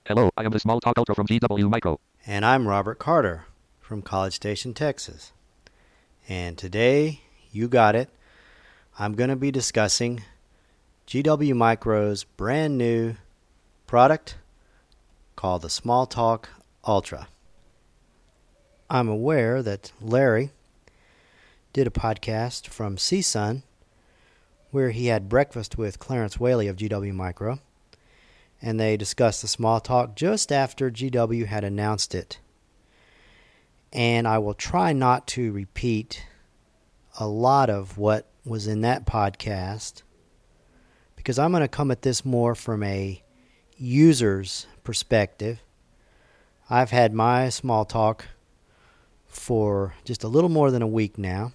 Hello, I am the Small Talk Ultra from GW Micro. And I'm Robert Carter from College Station, Texas. And today, you got it, I'm going to be discussing GW Micro's brand new product called the Small Talk Ultra. I'm aware that Larry did a podcast from CSUN where he had breakfast with Clarence Whaley of GW Micro, and they discussed the Small Talk just after GW had announced it. And I will try not to repeat a lot of what was in that podcast because I'm going to come at this more from a user's perspective. I've had my Small Talk for just a little more than a week now,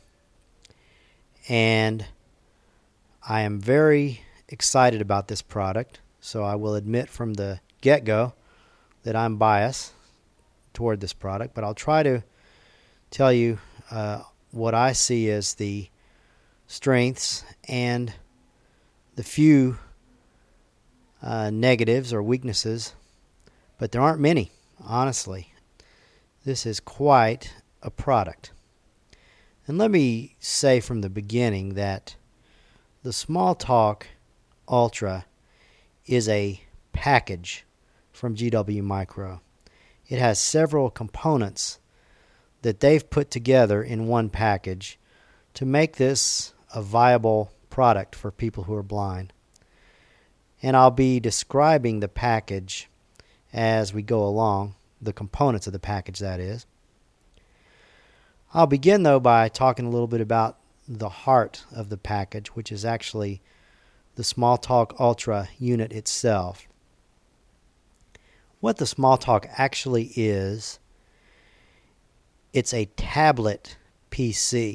and I am very excited about this product. So I will admit from the get-go that I'm biased toward this product, but I'll try to tell you what I see as the strengths and the few negatives or weaknesses, but there aren't many, honestly. This is quite a product. And let me say from the beginning that the Small Talk Ultra is a package from GW Micro. It has several components that they've put together in one package to make this a viable product for people who are blind. And I'll be describing the package as we go along, the components of the package, that is. I'll begin, though, by talking a little bit about the heart of the package, which is actually the Small Talk Ultra unit itself. What the Small Talk actually is, it's a tablet PC.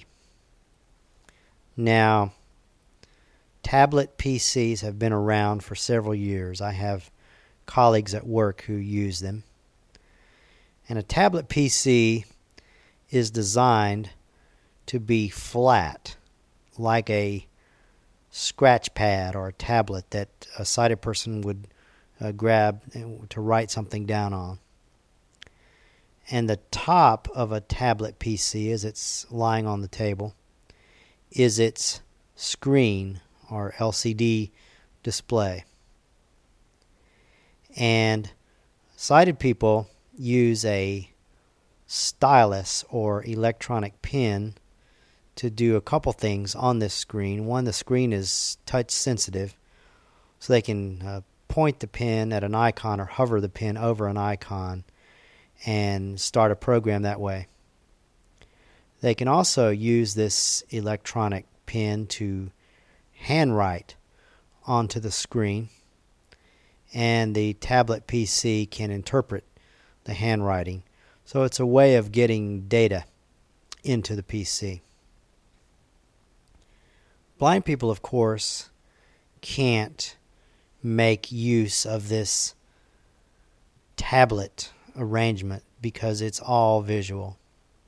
Now, tablet PCs have been around for several years. I have colleagues at work who use them. And a tablet PC is designed to be flat, like a scratch pad or a tablet that a sighted person would grab to write something down on. And the top of a tablet PC, as it's lying on the table, is its screen or LCD display. And sighted people use a stylus or electronic pen to do a couple things on this screen. One, the screen is touch sensitive, so they can point the pen at an icon or hover the pen over an icon and start a program that way. They can also use this electronic pen to handwrite onto the screen, and the tablet PC can interpret the handwriting. So it's a way of getting data into the PC. Blind people, of course, can't make use of this tablet arrangement because it's all visual.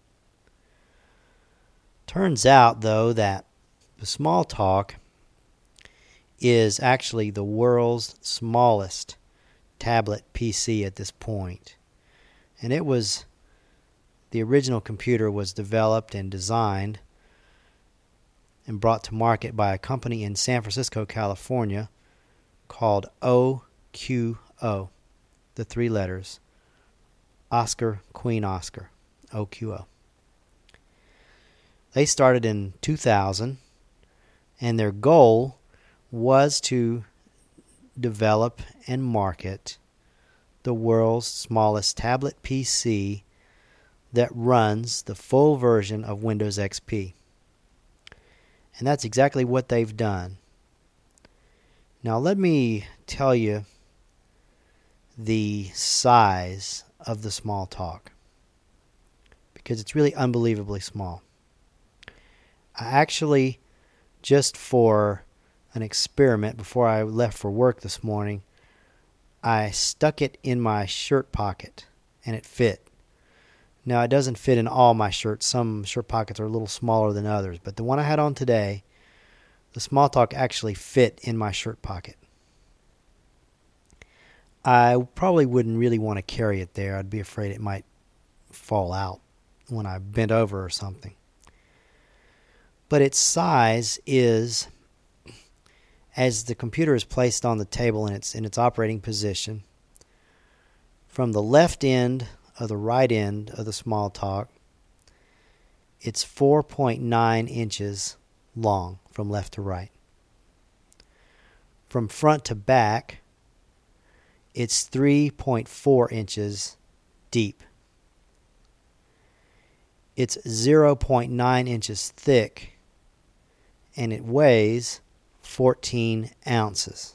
Turns out, though, that the Small Talk is actually the world's smallest tablet PC at this point. And the original computer was developed and designed and brought to market by a company in San Francisco, California called OQO, the three letters, Oscar, Queen Oscar, OQO. They started in 2000, and their goal was to develop and market the world's smallest tablet PC that runs the full version of Windows XP. And that's exactly what they've done. Now let me tell you the size of the Small Talk, because it's really unbelievably small. I actually, just for an experiment before I left for work this morning, I stuck it in my shirt pocket and it fit. Now, it doesn't fit in all my shirts. Some shirt pockets are a little smaller than others, but the one I had on today, the Small Talk actually fit in my shirt pocket. I probably wouldn't really want to carry it there. I'd be afraid it might fall out when I bent over or something. But its size is, as the computer is placed on the table in its operating position, from the left end of the right end of the Smalltalk, it's 4.9 inches long from left to right. From front to back, it's 3.4 inches deep. It's 0.9 inches thick, and it weighs 14 ounces.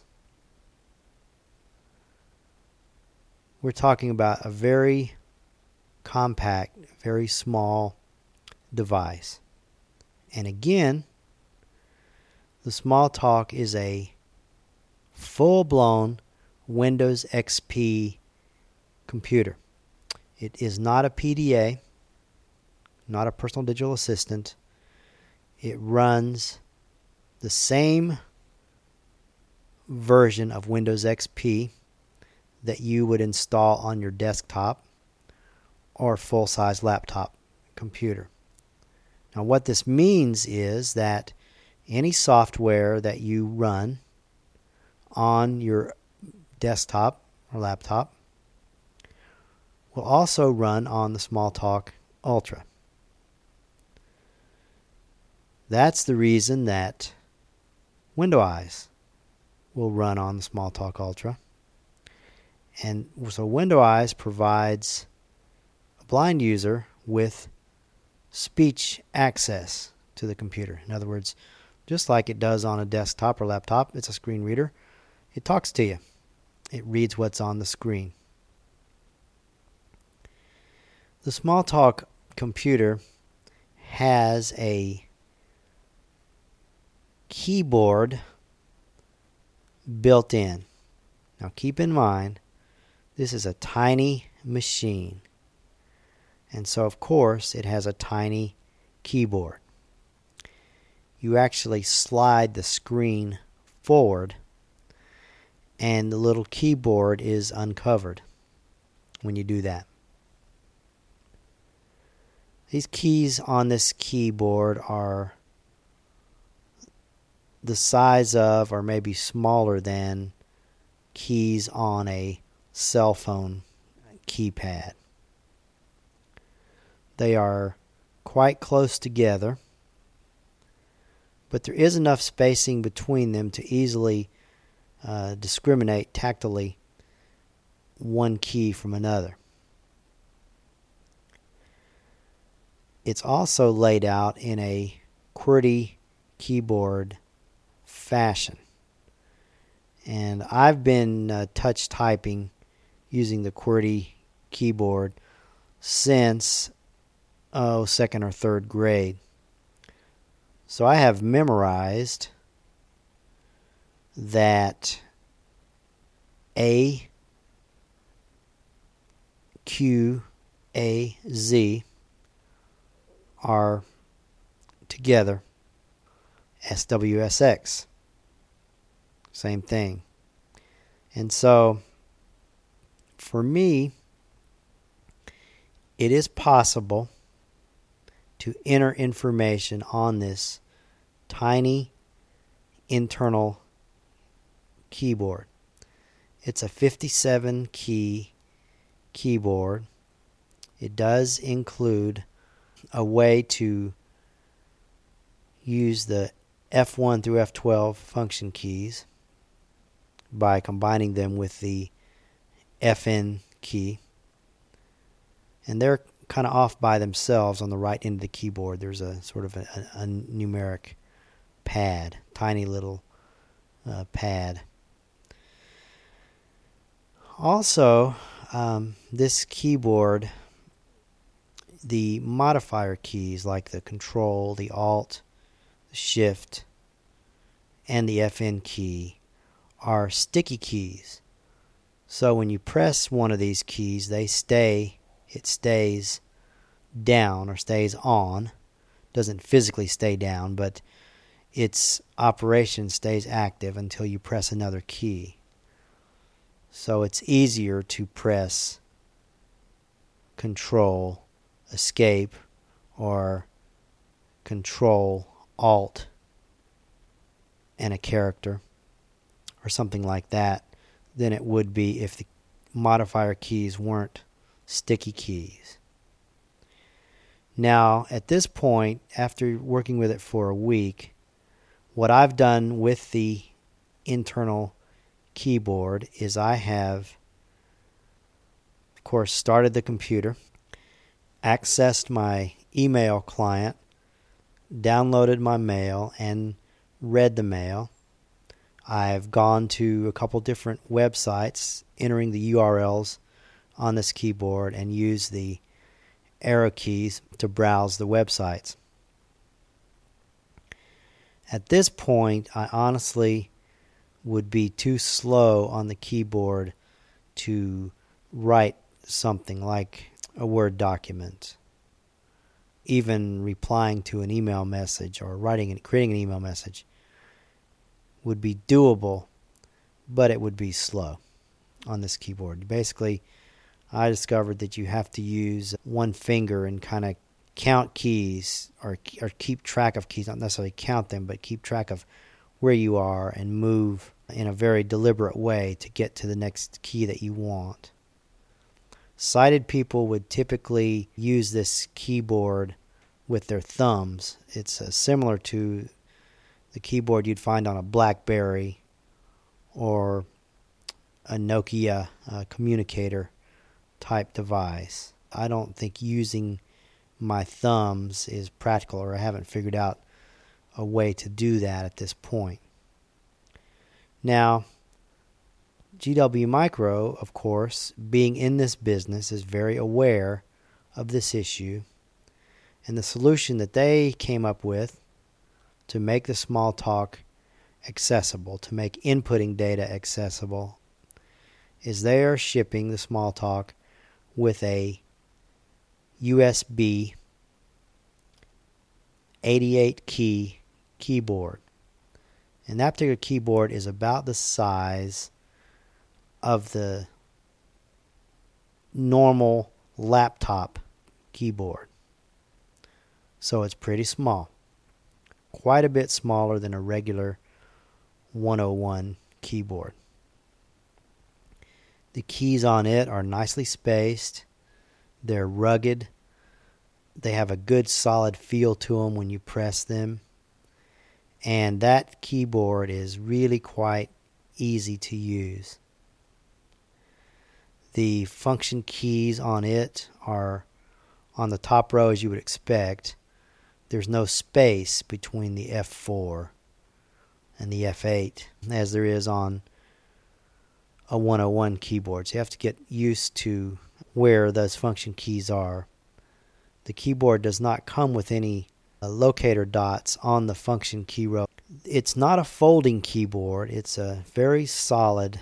We're talking about a very compact, very small device. And again, the Smalltalk is a full-blown Windows XP computer. It is not a PDA, not a personal digital assistant. It runs the same version of Windows XP that you would install on your desktop or full-size laptop computer. Now, what this means is that any software that you run on your desktop or laptop will also run on the Smalltalk Ultra. That's the reason that Windows will run on the Smalltalk Ultra. And so Windows provides a blind user with speech access to the computer. In other words, just like it does on a desktop or laptop, it's a screen reader. It talks to you. It reads what's on the screen. The Smalltalk computer has a keyboard built in. Now keep in mind, this is a tiny machine. And so of course it has a tiny keyboard. You actually slide the screen forward and the little keyboard is uncovered when you do that. These keys on this keyboard are the size of, or maybe smaller than, keys on a cell phone keypad. They are quite close together, but there is enough spacing between them to easily discriminate tactily one key from another. It's also laid out in a QWERTY keyboard fashion. And I've been touch typing using the QWERTY keyboard since second or third grade. So I have memorized that A, Q, A, Z are together SWSX. Same thing. And so, for me, it is possible to enter information on this tiny internal keyboard. It's a 57 key keyboard. It does include a way to use the F1 through F12 function keys by combining them with the FN key. And they're kind of off by themselves on the right end of the keyboard. There's a sort of a numeric pad, tiny little pad. Also, this keyboard, the modifier keys like the Control, the Alt, the Shift, and the FN key are sticky keys. So when you press one of these keys, it stays down or stays on. Doesn't physically stay down, but its operation stays active until you press another key. So it's easier to press Control Escape or Control Alt and a character or something like that than it would be if the modifier keys weren't sticky keys. Now, at this point, after working with it for a week, what I've done with the internal keyboard is I have, of course, started the computer, accessed my email client, downloaded my mail, and read the mail. I've gone to a couple different websites, entering the URLs on this keyboard, and used the arrow keys to browse the websites. At this point, I honestly would be too slow on the keyboard to write something like a Word document. Even replying to an email message or creating an email message would be doable, but it would be slow on this keyboard. Basically, I discovered that you have to use one finger and kind of count keys or keep track of keys, not necessarily count them, but keep track of where you are and move in a very deliberate way to get to the next key that you want. Sighted people would typically use this keyboard with their thumbs. It's similar to the keyboard you'd find on a BlackBerry or a Nokia communicator type device. I don't think using my thumbs is practical, or I haven't figured out a way to do that at this point. Now, GW Micro, of course, being in this business, is very aware of this issue, and the solution that they came up with to make the Smalltalk accessible, to make inputting data accessible, is they are shipping the Smalltalk with a USB 88 key keyboard. And that particular keyboard is about the size of the normal laptop keyboard. So it's pretty small. Quite a bit smaller than a regular 101 keyboard. The keys on it are nicely spaced. They're rugged. They have a good solid feel to them when you press them. And that keyboard is really quite easy to use. The function keys on it are on the top row as you would expect. There's no space between the F4 and the F8 as there is on a 101 keyboard. So you have to get used to where those function keys are. The keyboard does not come with any locator dots on the function key row. It's not a folding keyboard. It's a very solid,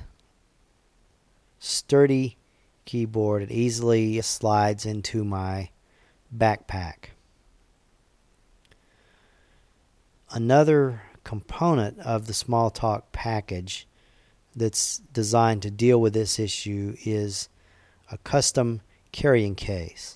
sturdy keyboard. It easily slides into my backpack. Another component of the Smalltalk package that's designed to deal with this issue is a custom carrying case.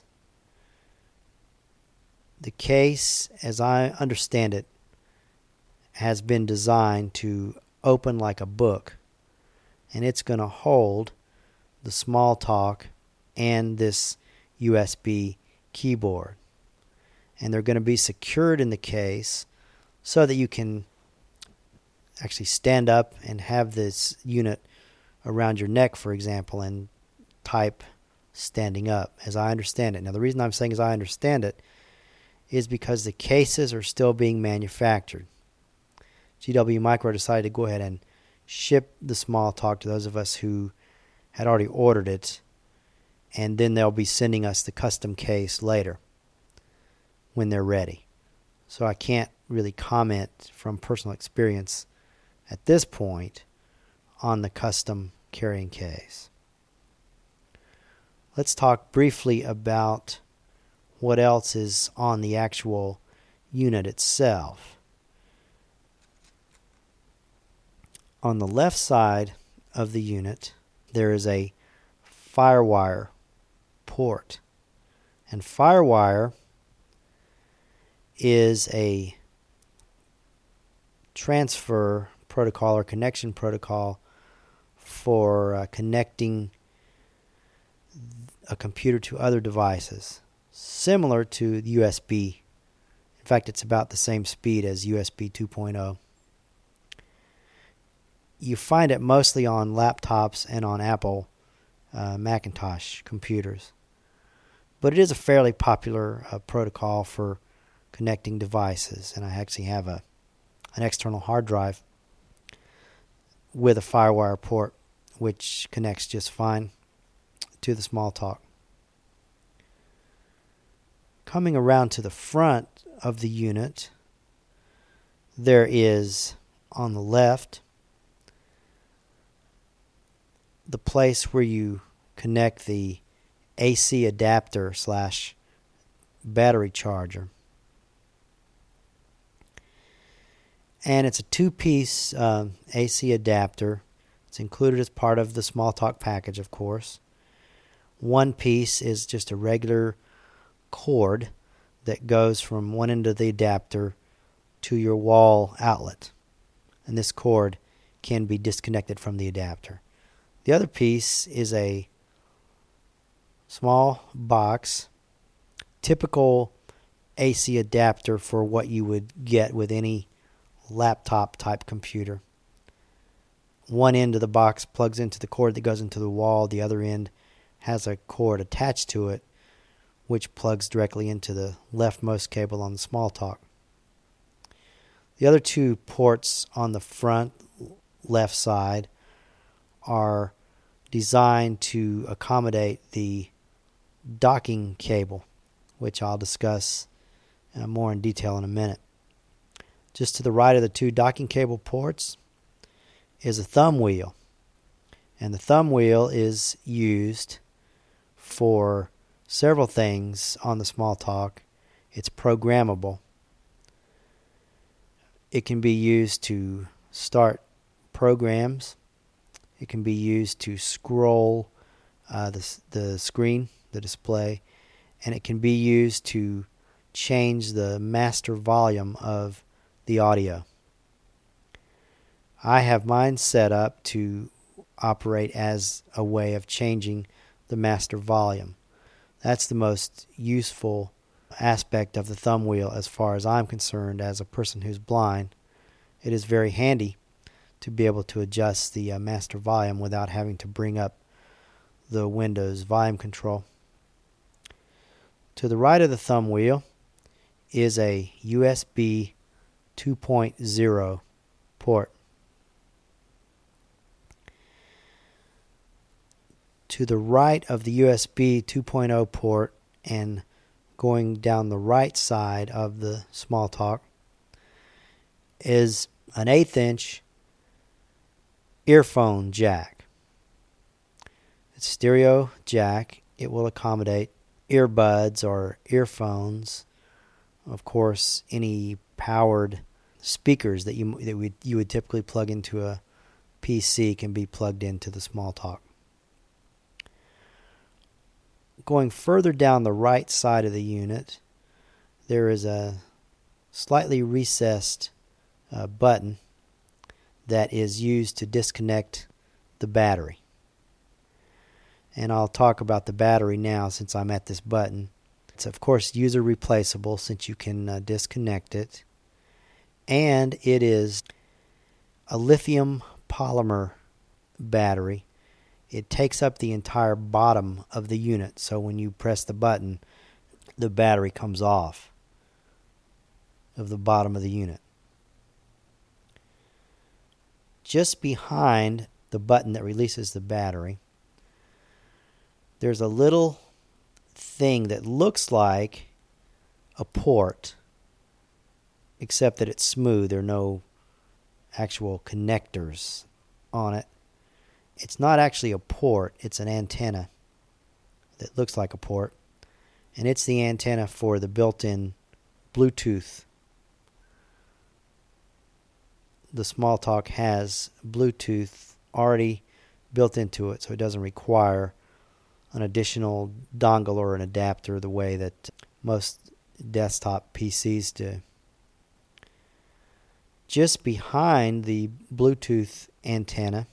The case, as I understand it, has been designed to open like a book, and it's going to hold the Smalltalk and this USB keyboard. And they're going to be secured in the case so that you can actually stand up and have this unit around your neck, for example, and type standing up, as I understand it. Now, the reason I'm saying as I understand it is because the cases are still being manufactured. GW Micro decided to go ahead and ship the Smalltalk to those of us who had already ordered it, and then they'll be sending us the custom case later when they're ready. So I can't really comment from personal experience at this point on the custom carrying case. Let's talk briefly about what else is on the actual unit itself. On the left side of the unit, there is a FireWire port. And FireWire is a transfer protocol or connection protocol for connecting a computer to other devices, similar to USB. In fact, it's about the same speed as USB 2.0. You find it mostly on laptops and on Apple Macintosh computers. But it is a fairly popular protocol for connecting devices, and I actually have an external hard drive with a FireWire port which connects just fine to the Smalltalk. Coming around to the front of the unit, there is on the left the place where you connect the AC adapter / battery charger. And it's a two-piece AC adapter. It's included as part of the Smalltalk package, of course. One piece is just a regular cord that goes from one end of the adapter to your wall outlet. And this cord can be disconnected from the adapter. The other piece is a small box, typical AC adapter for what you would get with any laptop type computer. One end of the box plugs into the cord that goes into the wall. The other end has a cord attached to it which plugs directly into the leftmost cable on the Smalltalk. The other two ports on the front left side are designed to accommodate the docking cable, which I'll discuss more in detail in a minute. Just to the right of the two docking cable ports is a thumb wheel. And the thumb wheel is used for several things on the Smalltalk. It's programmable. It can be used to start programs. It can be used to scroll the screen, the display, and it can be used to change the master volume of the audio. I have mine set up to operate as a way of changing the master volume. That's the most useful aspect of the thumb wheel as far as I'm concerned as a person who's blind. It is very handy to be able to adjust the master volume without having to bring up the Windows volume control. To the right of the thumb wheel is a USB 2.0 port. To the right of the USB 2.0 port and going down the right side of the Smalltalk is an 1/8-inch earphone jack. It's stereo jack. It will accommodate earbuds or earphones. Of course, any powered speakers that you would typically plug into a PC can be plugged into the Smalltalk. Going further down the right side of the unit, there is a slightly recessed button that is used to disconnect the battery. And I'll talk about the battery now since I'm at this button. It's of course user replaceable since you can disconnect it. And it is a lithium polymer battery. It takes up the entire bottom of the unit, so when you press the button, the battery comes off of the bottom of the unit. Just behind the button that releases the battery, there's a little thing that looks like a port, except that it's smooth. There are no actual connectors on it. It's not actually a port, it's an antenna that looks like a port, and it's the antenna for the built-in Bluetooth. The Smalltalk has Bluetooth already built into it, so it doesn't require an additional dongle or an adapter the way that most desktop PCs do. Just behind the Bluetooth antenna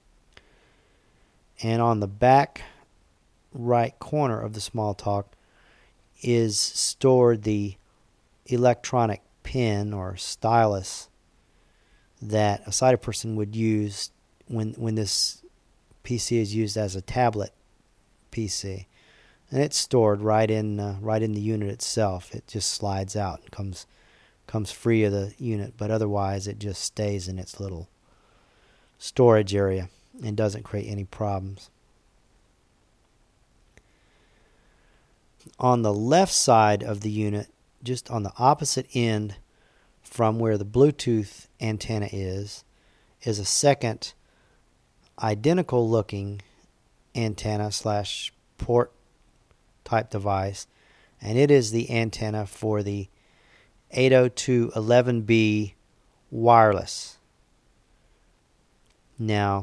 and on the back right corner of the Smalltalk is stored the electronic pen or stylus that a sighted person would use when this PC is used as a tablet PC, and it's stored right in the unit itself. It just slides out and comes free of the unit, but otherwise it just stays in its little storage area and doesn't create any problems. On the left side of the unit, just on the opposite end from where the Bluetooth antenna is a second identical looking antenna / port type device, and it is the antenna for the 802.11b wireless. Now,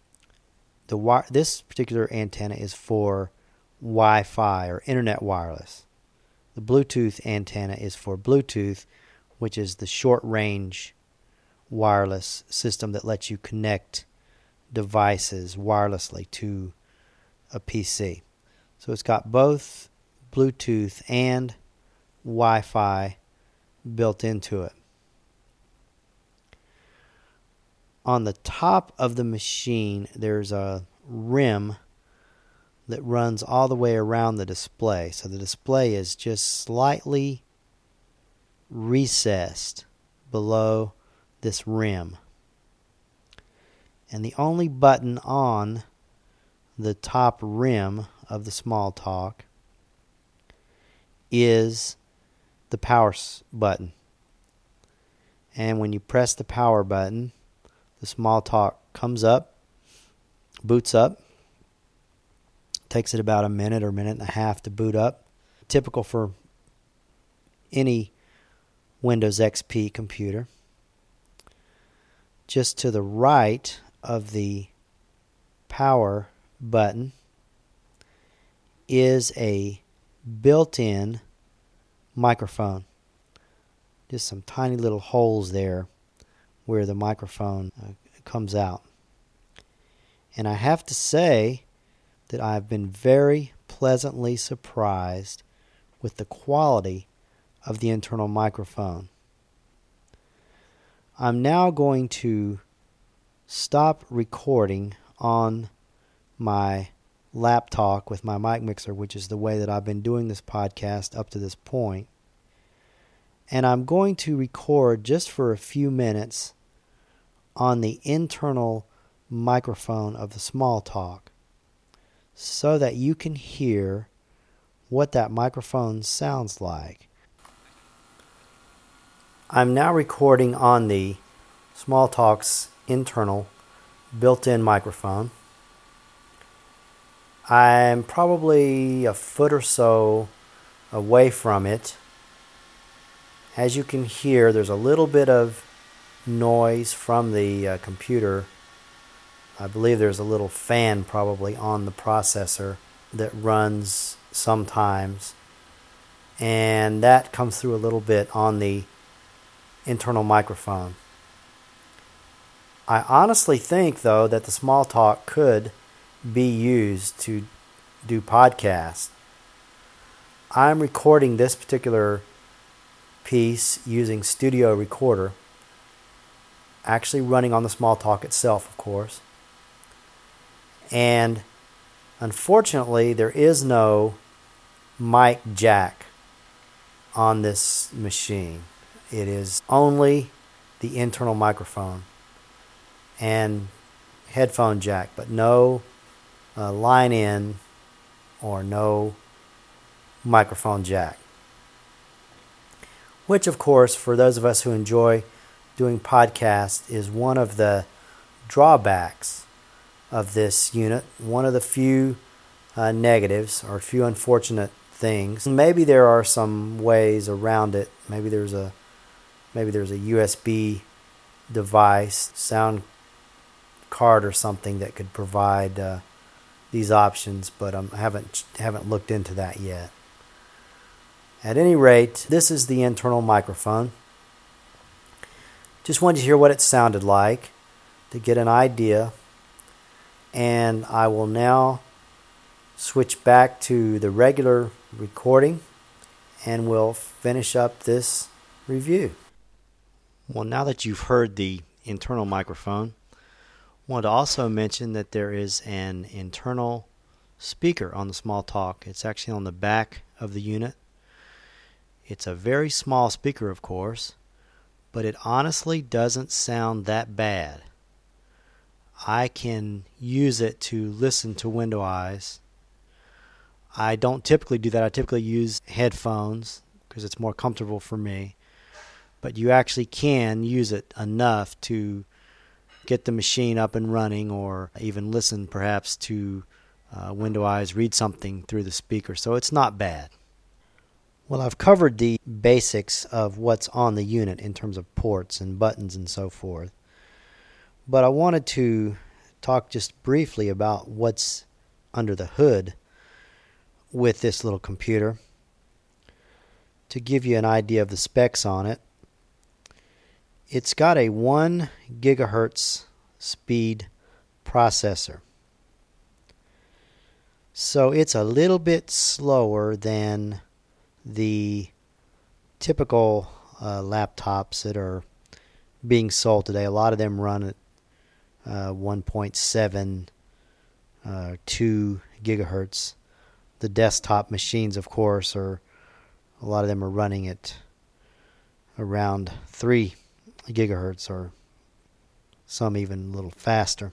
this particular antenna is for Wi-Fi or internet wireless. The Bluetooth antenna is for Bluetooth, which is the short-range wireless system that lets you connect devices wirelessly to a PC. So it's got both Bluetooth and Wi-Fi built into it. On the top of the machine, there's a rim that runs all the way around the display. So the display is just slightly recessed below this rim. And the only button on the top rim of the Smalltalk is the power button. And when you press the power button, the Smalltalk comes up, boots up. Takes it about a minute or minute and a half to boot up. Typical for any Windows XP computer. Just to the right of the power button is a built-in microphone. Just some tiny little holes there where the microphone comes out. And I have to say that I've been very pleasantly surprised with the quality of the internal microphone. I'm now going to stop recording on my laptop with my mic mixer, which is the way that I've been doing this podcast up to this point. And I'm going to record just for a few minutes on the internal microphone of the Smalltalk, so that you can hear what that microphone sounds like. I'm now recording on the Smalltalk's internal built-in microphone. I'm probably a foot or so away from it. As you can hear, there's a little bit of noise from the computer. I believe there's a little fan probably on the processor that runs sometimes, and that comes through a little bit on the internal microphone. I honestly think, though, that the Smalltalk could be used to do podcasts. I'm recording this particular piece using Studio Recorder, actually running on the Smalltalk itself, of course. And unfortunately, there is no mic jack on this machine. It is only the internal microphone and headphone jack, but no line in or no microphone jack. Which, of course, for those of us who enjoy doing podcasts, is one of the drawbacks of this unit, one of the few negatives or few unfortunate things. Maybe there are some ways around it. Maybe there's a USB device, sound card or something that could provide these options, but I haven't looked into that yet. At any rate, this is the internal microphone. Just wanted to hear what it sounded like to get an idea, and I will now switch back to the regular recording and we'll finish up this review. Well, now that you've heard the internal microphone, I want to also mention that there is an internal speaker on the Smalltalk. It's actually on the back of the unit. It's a very small speaker, of course, but it honestly doesn't sound that bad. I can use it to listen to Window Eyes. I don't typically do that. I typically use headphones because it's more comfortable for me. But you actually can use it enough to get the machine up and running, or even listen perhaps to Window Eyes read something through the speaker. So it's not bad. Well, I've covered the basics of what's on the unit in terms of ports and buttons and so forth. But I wanted to talk just briefly about what's under the hood with this little computer to give you an idea of the specs on it. It's got a 1 gigahertz speed processor. So it's a little bit slower than the typical laptops that are being sold today. A lot of them run at 1.7, 2 gigahertz. The desktop machines, of course, a lot of them are running at around 3 gigahertz, or some even a little faster.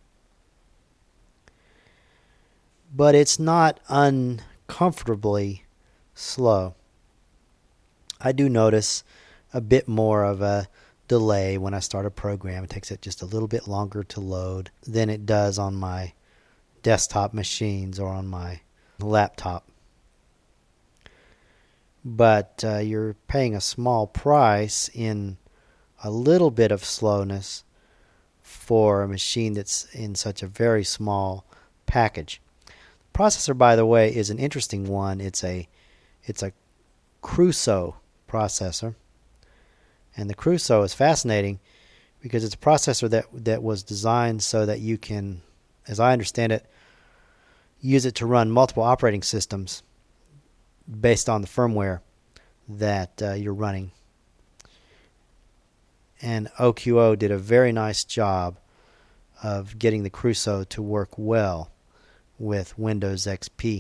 But it's not uncomfortably slow. I do notice a bit more of a delay when I start a program. It takes it just a little bit longer to load than it does on my desktop machines or on my laptop. But you're paying a small price in a little bit of slowness for a machine that's in such a very small package. The processor, by the way, is an interesting one. It's a Crusoe processor. And the Crusoe is fascinating because it's a processor that was designed so that you can, as I understand it, use it to run multiple operating systems based on the firmware that you're running. And OQO did a very nice job of getting the Crusoe to work well with Windows XP.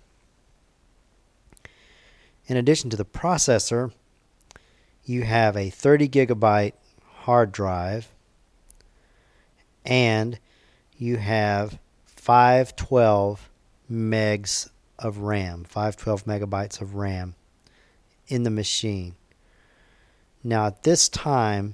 In addition to the processor, you have a 30 gigabyte hard drive, and you have 512 megs of RAM, 512 megabytes of RAM in the machine. Now at this time,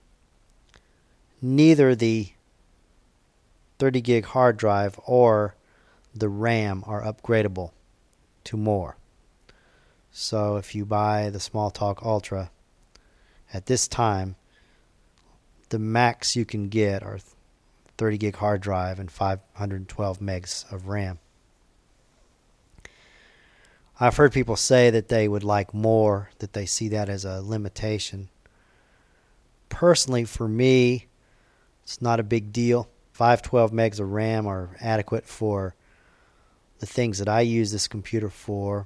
neither the 30 gig hard drive or the RAM are upgradable to more. So if you buy the Smalltalk Ultra, at this time, the max you can get are 30 gig hard drive and 512 megs of RAM. I've heard people say that they would like more, that they see that as a limitation. Personally, for me, it's not a big deal. 512 megs of RAM are adequate for the things that I use this computer for,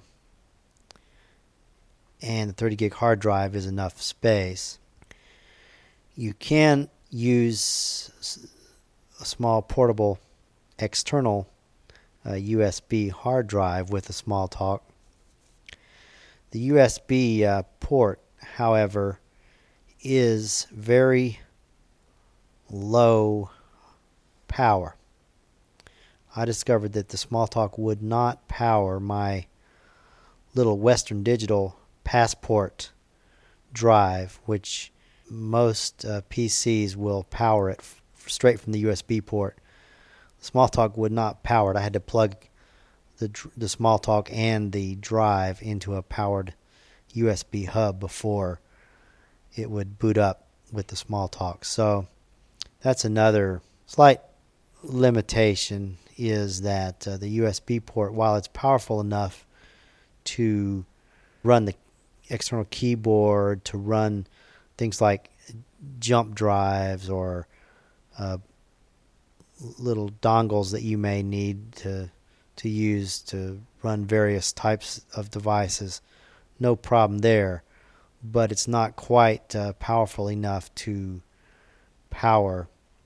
and the 30 gig hard drive is enough space. You can use a small portable external USB hard drive with a Smalltalk. The USB port, however, is very low power. I discovered that the Smalltalk would not power my little Western Digital Passport drive, which most PCs will power it straight from the USB port. Smalltalk would not power it. I had to plug the Smalltalk and the drive into a powered USB hub before it would boot up with the Smalltalk. So that's another slight limitation is that the USB port, while it's powerful enough to run the external keyboard, to run things like jump drives or little dongles that you may need to use to run various types of devices, no problem there. But it's not quite powerful enough to power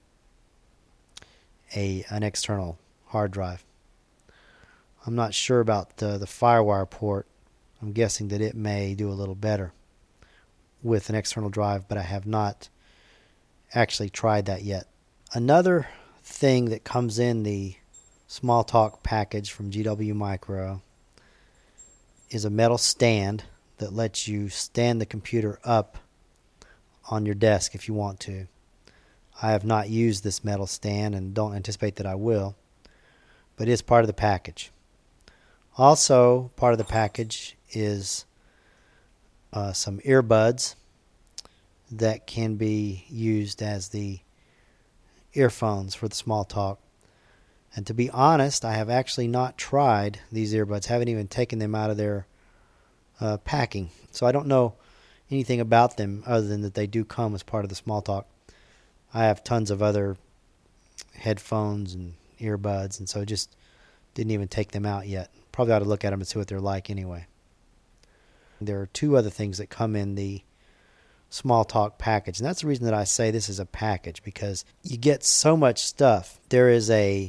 an external hard drive. I'm not sure about the FireWire port. I'm guessing that it may do a little better with an external drive, but I have not actually tried that yet. Another thing that comes in the Smalltalk package from GW Micro is a metal stand that lets you stand the computer up on your desk if you want to. I have not used this metal stand and don't anticipate that I will, but it is part of the package. Also, part of the package is some earbuds that can be used as the earphones for the Smalltalk. And to be honest, I have actually not tried these earbuds. Haven't even taken them out of their packing. So I don't know anything about them other than that they do come as part of the Smalltalk. I have tons of other headphones and earbuds, and so just didn't even take them out yet. Probably ought to look at them and see what they're like anyway. There are two other things that come in the Smalltalk package, and that's the reason that I say this is a package, because you get so much stuff. There is a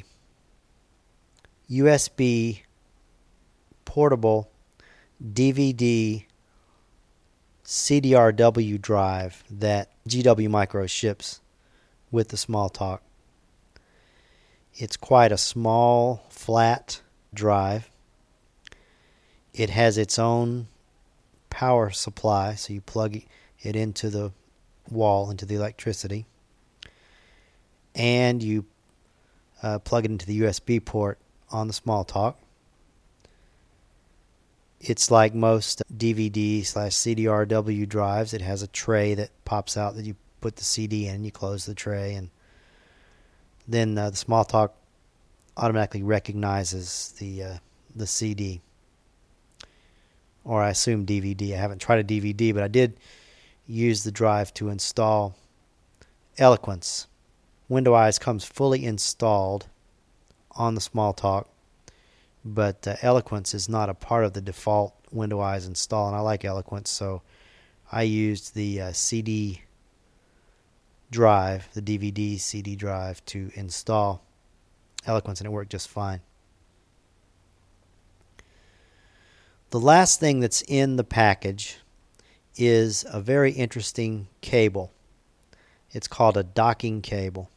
USB portable DVD CDRW drive that GW Micro ships with the Smalltalk. It's quite a small, flat drive. It has its own power supply, so you plug it into the wall, into the electricity, and you plug it into the USB port on the Smalltalk. It's like most DVD/CDRW drives. It has a tray that pops out that you put the CD in, you close the tray, and then the Smalltalk automatically recognizes the CD, or I assume DVD. I haven't tried a DVD, but I did use the drive to install Eloquence. Window-Eyes comes fully installed on the Smalltalk, but Eloquence is not a part of the default Window-Eyes install, and I like Eloquence, so I used the CD drive, the DVD CD drive, to install Eloquence, and it worked just fine. The last thing that's in the package is a very interesting cable. It's called a docking cable.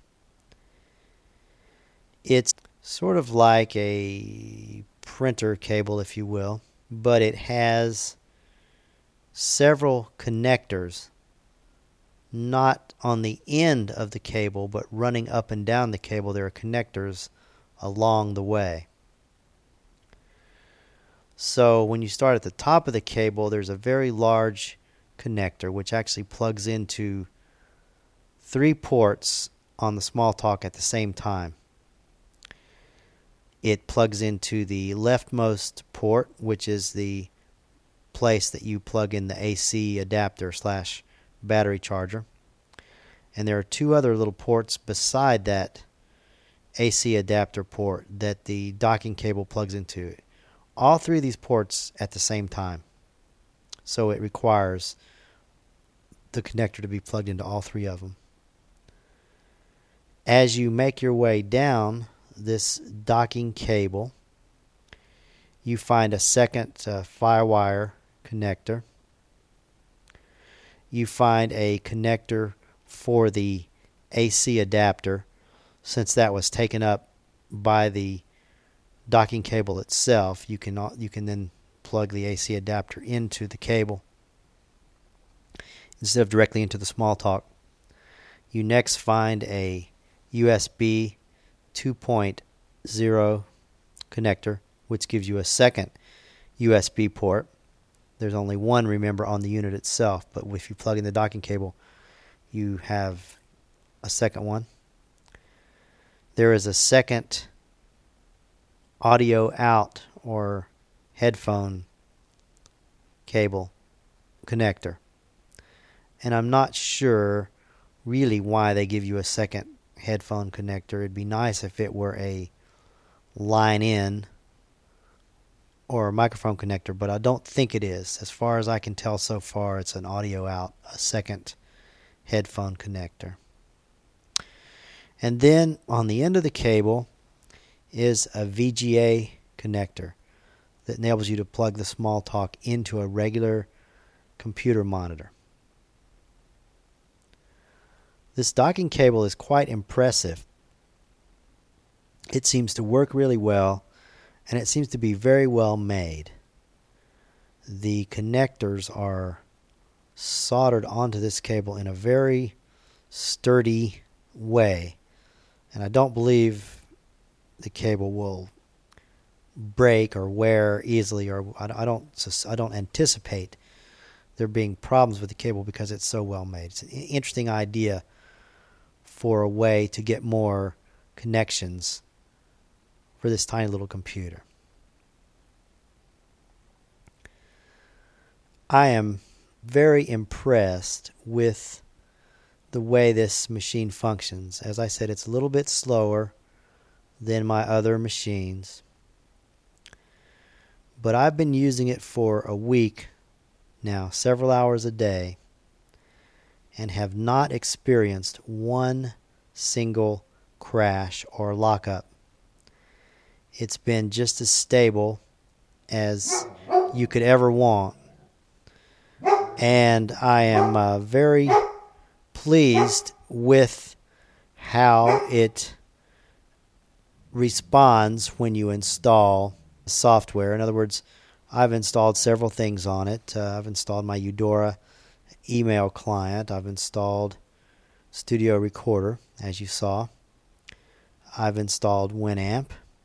It's sort of like a printer cable, if you will, but it has several connectors, not on the end of the cable, but running up and down the cable. There are connectors along the way. So when you start at the top of the cable, there's a very large connector which actually plugs into 3 ports on the Smalltalk at the same time. It plugs into the leftmost port, which is the place that you plug in the AC adapter / battery charger. And there are 2 other little ports beside that AC adapter port that the docking cable plugs into. All 3 of these ports at the same time. So it requires the connector to be plugged into all 3 of them. As you make your way down this docking cable, you find a second FireWire connector. You find a connector for the AC adapter, since that was taken up by the docking cable itself. You can then plug the AC adapter into the cable instead of directly into the Smalltalk. You next find a USB 2.0 connector, which gives you a second USB port. There's only one, remember, on the unit itself, but if you plug in the docking cable, you have a second one. there is a second audio out or headphone cable connector. And I'm not sure really why they give you a second headphone connector. It'd be nice if it were a line in or a microphone connector, but I don't think it is. As far as I can tell so far, it's an audio out, a second headphone connector. And then on the end of the cable is a VGA connector that enables you to plug the Smalltalk into a regular computer monitor. This docking cable is quite impressive. It seems to work really well, and it seems to be very well made. The connectors are soldered onto this cable in a very sturdy way, and I don't believe the cable will break or wear easily, or I don't anticipate there being problems with the cable because it's so well made. It's an interesting idea for a way to get more connections for this tiny little computer. I am very impressed with the way this machine functions. As I said, it's a little bit slower than my other machines, but I've been using it for a week now, several hours a day, and have not experienced one single crash or lockup. It's been just as stable as you could ever want, and I am very pleased with how it responds when you install software. In other words, I've installed several things on it. I've installed my Eudora email client. I've installed Studio Recorder, as you saw. I've installed Winamp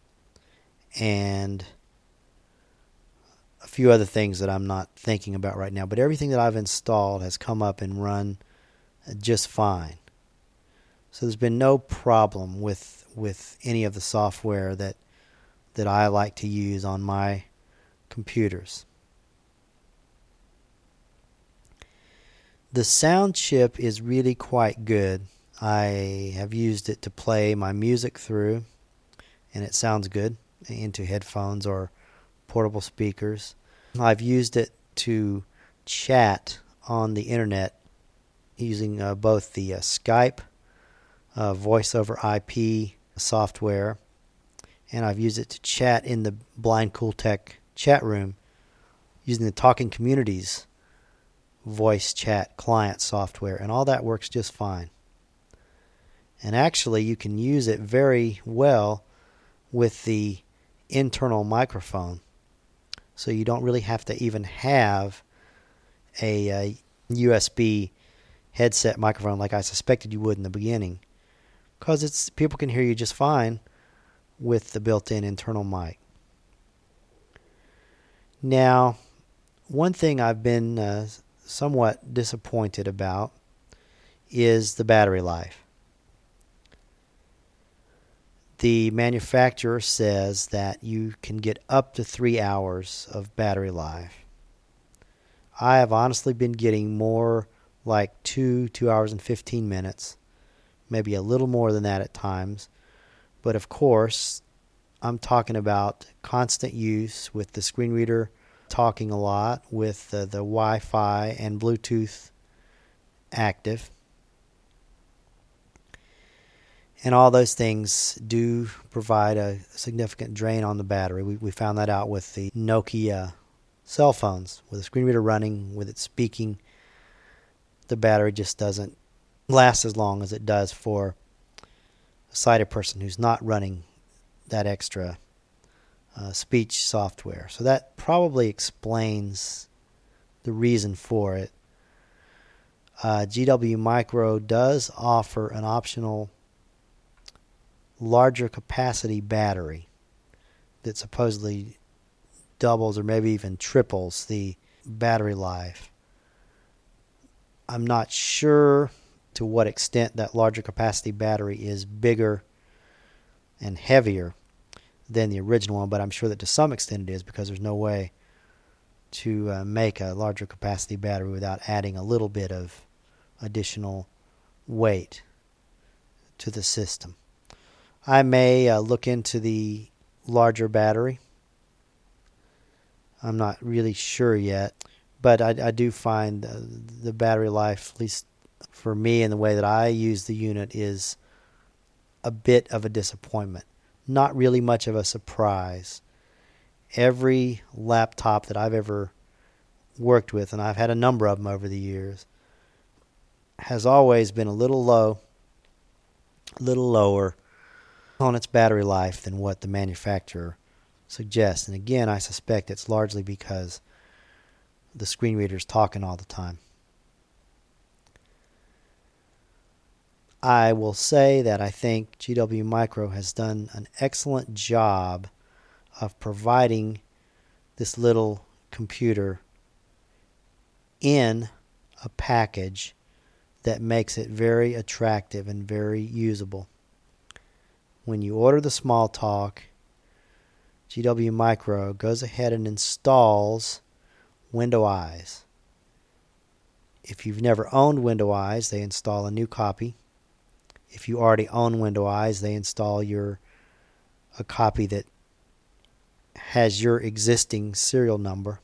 and a few other things that I'm not thinking about right now. But everything that I've installed has come up and run just fine. So there's been no problem with any of the software that I like to use on my computers. The sound chip is really quite good. I have used it to play my music through, and it sounds good into headphones or portable speakers. I've used it to chat on the internet using both the Skype voice over IP software, and I've used it to chat in the Blind Cool Tech chat room using the Talking Communities voice chat client software, and all that works just fine. And actually, you can use it very well with the internal microphone, so you don't really have to even have a USB headset microphone like I suspected you would in the beginning, because people can hear you just fine with the built-in internal mic. Now, one thing I've been somewhat disappointed about is the battery life. The manufacturer says that you can get up to 3 hours of battery life. I have honestly been getting more like 2 hours and 15 minutes, maybe a little more than that at times. But of course, I'm talking about constant use with the screen reader talking a lot, with the Wi-Fi and Bluetooth active. And all those things do provide a significant drain on the battery. We found that out with the Nokia cell phones. With the screen reader running, with it speaking, the battery just doesn't last as long as it does for a sighted person who's not running that extra speech software. So that probably explains the reason for it. GW Micro does offer an optional larger capacity battery that supposedly doubles or maybe even triples the battery life. I'm not sure to what extent that larger capacity battery is bigger and heavier than the original one, but I'm sure that to some extent it is, because there's no way to make a larger capacity battery without adding a little bit of additional weight to the system. I may look into the larger battery. I'm not really sure yet, but I do find the battery life, at least for me and the way that I use the unit, is a bit of a disappointment. Not really much of a surprise. Every laptop that I've ever worked with, and I've had a number of them over the years, has always been a little lower on its battery life than what the manufacturer suggests. And again, I suspect it's largely because the screen reader is talking all the time. I will say that I think GW Micro has done an excellent job of providing this little computer in a package that makes it very attractive and very usable. When you order the Smalltalk, GW Micro goes ahead and installs Window Eyes. If you've never owned Window Eyes, they install a new copy. If you already own Window Eyes, they install a copy that has your existing serial number.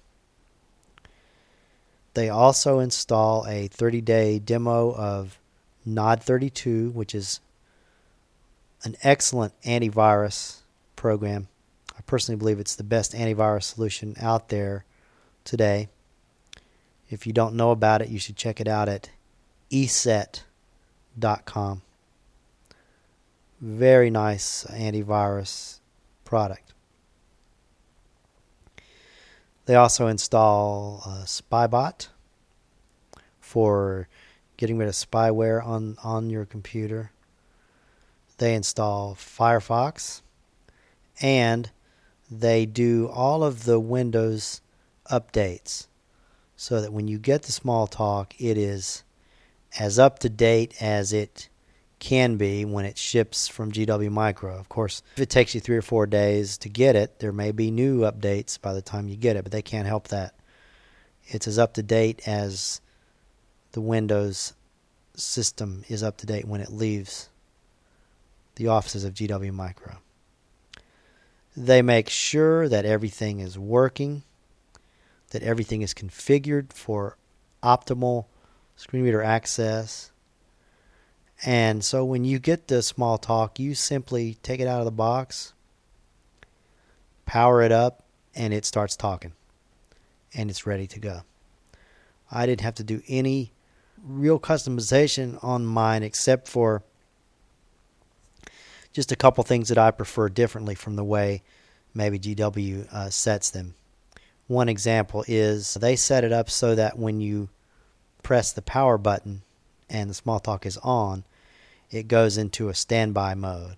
They also install a 30-day demo of Nod32, which is an excellent antivirus program. I personally believe it's the best antivirus solution out there today. If you don't know about it, you should check it out at eset.com. Very nice antivirus product. They also install Spybot for getting rid of spyware on your computer. They install Firefox, and they do all of the Windows updates so that when you get the Smalltalk, it is as up to date as it can be when it ships from GW Micro. Of course, if it takes you 3 or 4 days to get it, there may be new updates by the time you get it, but they can't help that. It's as up to date as the Windows system is up to date when it leaves the offices of GW Micro. They make sure that everything is working, that everything is configured for optimal screen reader access. And so when you get the Smalltalk, you simply take it out of the box, power it up, and it starts talking. And it's ready to go. I didn't have to do any real customization on mine except for just a couple things that I prefer differently from the way maybe GW sets them. One example is they set it up so that when you press the power button and the Smalltalk is on, it goes into a standby mode.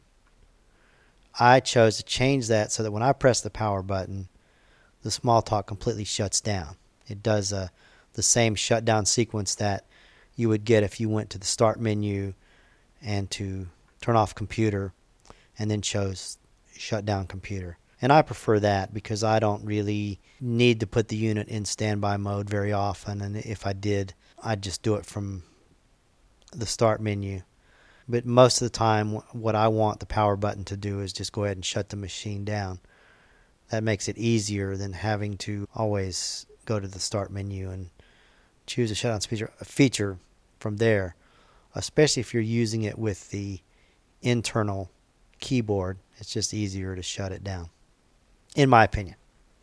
I chose to change that so that when I press the power button, the Smalltalk completely shuts down. It does the same shutdown sequence that you would get if you went to the start menu and to turn off computer and then chose shut down computer. And I prefer that because I don't really need to put the unit in standby mode very often, and if I did, I'd just do it from the start menu. But most of the time, what I want the power button to do is just go ahead and shut the machine down. That makes it easier than having to always go to the start menu and choose a shutdown feature from there, especially if you're using it with the internal keyboard. It's just easier to shut it down, in my opinion.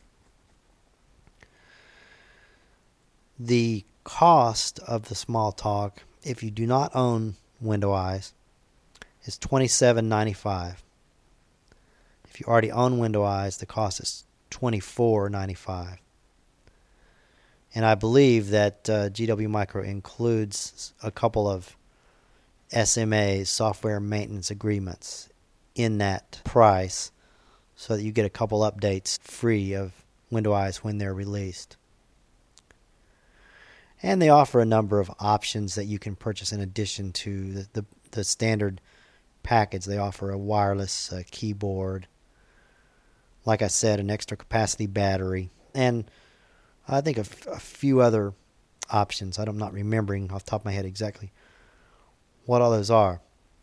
The cost of the Smalltalk, if you do not own Window Eyes, is $27.95. If you already own Window Eyes, the cost is $24.95. And I believe that GW Micro includes a couple of SMAs, software maintenance agreements, in that price so that you get a couple updates free of Window Eyes when they're released. And they offer a number of options that you can purchase in addition to the standard package. They offer a wireless keyboard, like I said, an extra capacity battery, and I think a few other options. I'm not remembering off the top of my head exactly what all those are.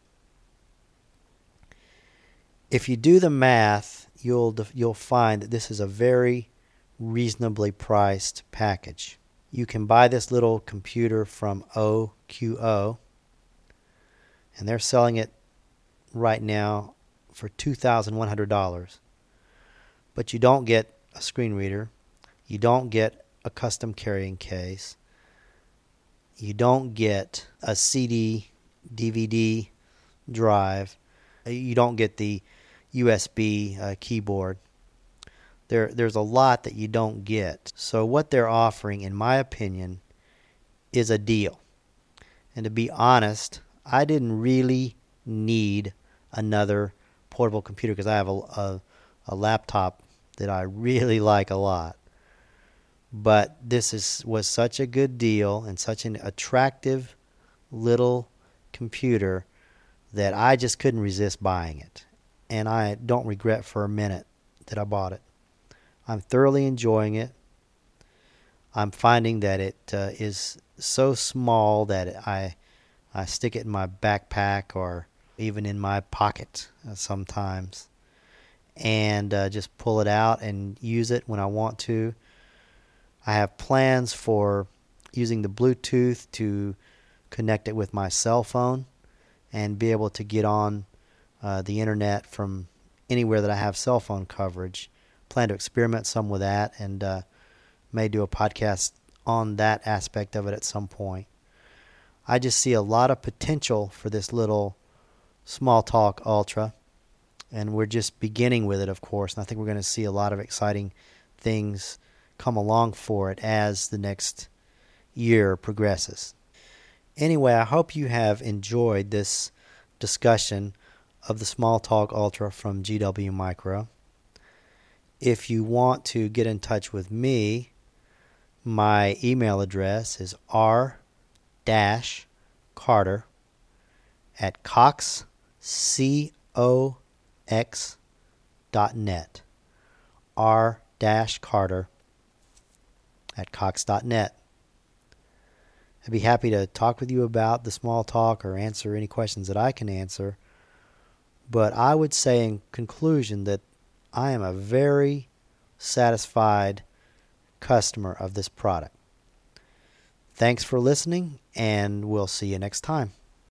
If you do the math, you'll find that this is a very reasonably priced package. You can buy this little computer from OQO, and they're selling it right now for $2,100. But you don't get a screen reader, you don't get a custom carrying case, you don't get a CD, DVD drive, you don't get the USB keyboard. There's a lot that you don't get. So what they're offering, in my opinion, is a deal. And to be honest, I didn't really need another portable computer because I have a laptop that I really like a lot. But this was such a good deal and such an attractive little computer that I just couldn't resist buying it. And I don't regret for a minute that I bought it. I'm thoroughly enjoying it. I'm finding that it is so small that I stick it in my backpack or even in my pocket sometimes, and just pull it out and use it when I want to. I have plans for using the Bluetooth to connect it with my cell phone and be able to get on the internet from anywhere that I have cell phone coverage. Plan to experiment some with that, and may do a podcast on that aspect of it at some point. I just see a lot of potential for this little Smalltalk Ultra, and we're just beginning with it, of course, and I think we're going to see a lot of exciting things come along for it as the next year progresses. Anyway, I hope you have enjoyed this discussion of the Smalltalk Ultra from GW Micro. If you want to get in touch with me, my email address is r-carter@cox.net. r-carter@cox.net. I'd be happy to talk with you about the Smalltalk or answer any questions that I can answer. But I would say in conclusion that I am a very satisfied customer of this product. Thanks for listening, and we'll see you next time.